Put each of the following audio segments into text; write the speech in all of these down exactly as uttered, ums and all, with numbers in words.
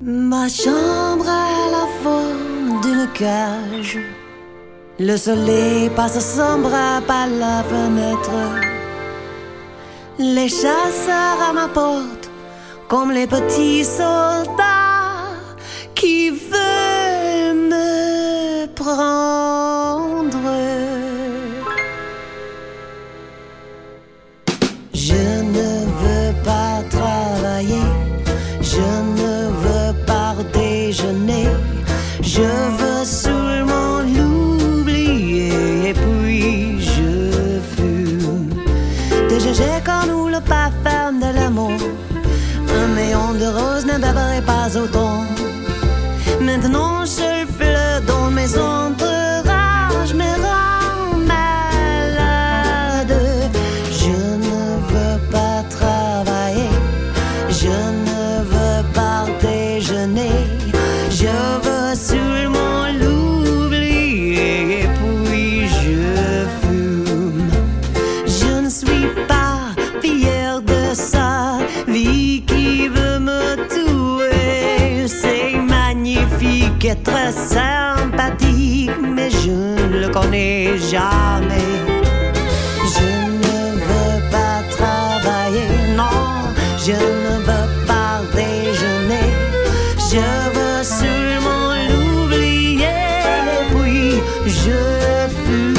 Ma chambre a la forme d'une cage. Le soleil passe son bras par la fenêtre. Les chasseurs à ma porte, comme les petits soldats qui veulent me prendre. Je ne veux pas travailler, je ne veux pas déjeuner, je veux seulement l'oublier et puis je fume. Déjà j'ai connu le parfum de l'amour, un néon de rose ne baverait pas autant. Maintenant seul fleur dans mes entourages me rend malade. Je ne veux pas travailler, je ne veux pas déjeuner, je veux seulement l'oublier et puis je fume. Je ne suis pas fière de sa vie qui veut me tuer. C'est magnifique et très sympathique, mais je ne le connais jamais. Je ne veux pas travailler, non, je ne veux pas déjeuner, je veux seulement l'oublier et puis je fume.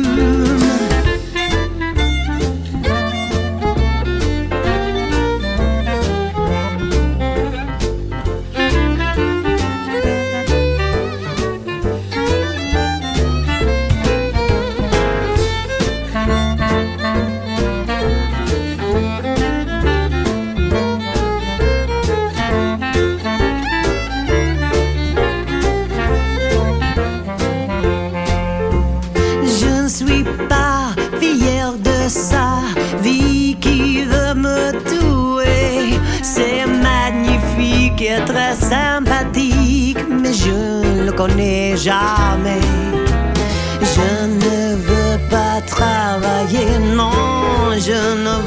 Je ne suis pas fière de sa vie qui veut me tuer. C'est magnifique et très sympathique, mais je ne le connais jamais. Je ne veux pas travailler, non, je ne